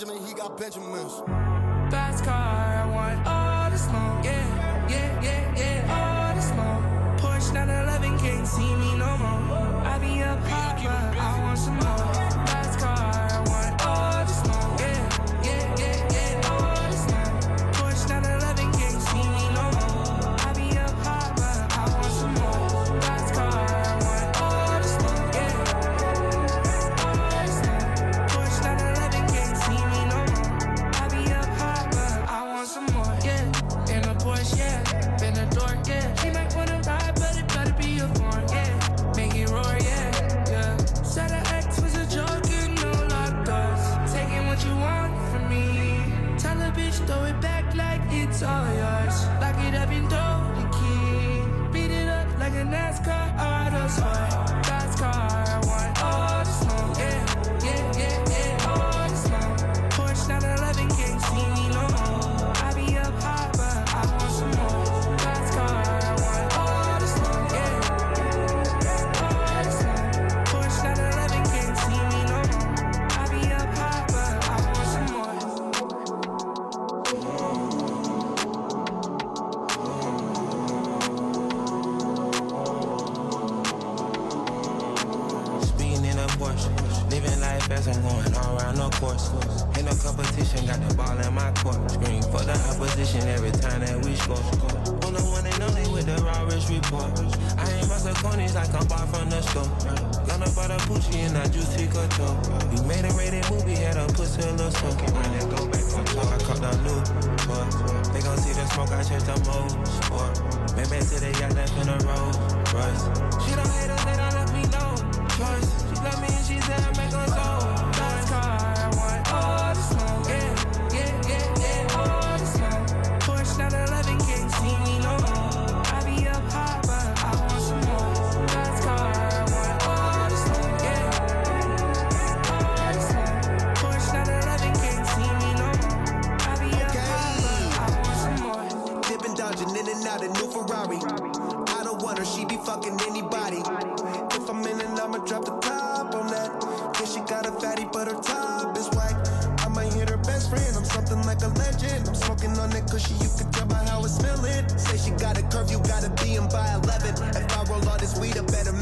Benjamin, he got Benjamins. Fast car, I want all the smoke, yeah, yeah, yeah, yeah, all the smoke. Porsche 911 can't see me no more. I be up high, but I want some more. Fast car, I want all the smoke, yeah, yeah, yeah, yeah, all the smoke. Porsche 911 can't see me no more. I be up high, but I want some more. Fast car, I want all the smoke, yeah, all the smoke. Porsche 911 can't see me no more. I be up high, but I want some more, yeah. In a Porsche, yeah, been a dork, yeah. She might wanna ride, but it better be a foreign, yeah. Make it roar, yeah, yeah. Said her ex was a joke, you know, locked doors. Taking what you want from me. Tell a bitch, throw it back like it's all yours. Lock it up and throw the key. Beat it up like a NASCAR auto sport. Fast car, I want all the smoke, yeah, yeah, yeah, yeah, all the smoke. Porsche 911 can't see me no more. I be up high, but I want some more. Fast car, I want all the smoke, yeah, all the smoke. Porsche 911 can't see me no more. I be up high, but I want some more. Speeding in a Porsche, living life as I'm going all around the course. Ain't no competition, got the ball in my court. Scream for the opposition every time that we score. On the one and only with the rawest report. I ain't my Saucony's like I'm bought from the store. Gonna buy the Gucci and I juicy couture. We made a rated movie, had a pussy a little smoke. Run and go back from talk, I caught the new boy. They gon' see the smoke, I changed the mode. Sport. Maybe to the yacht left in a Rolls Royce. She don't hate us, they don't let me know. Choice. She love me and she said I make her so. Fast car, I want all the smoke, yeah, yeah, yeah, yeah, all the smoke. Porsche 911 can't see me no more. I be up high, but I want some more. Fast car, I want all the smoke, yeah, all the smoke. Porsche 911 can't see me no more. I be up high, but I want some more. Dipping, dodging in and out a new Ferrari. I don't want her, she be fucking anybody. If I'm in and I'ma drop the top on that. Guess she got a fatty, but her top is whack. I might hit her best friend, I'm something like a legend. I'm smoking on that cushy, you can tell by how it smell it. Say she got a curfew, gotta be in by 11. If I roll all this weed, I better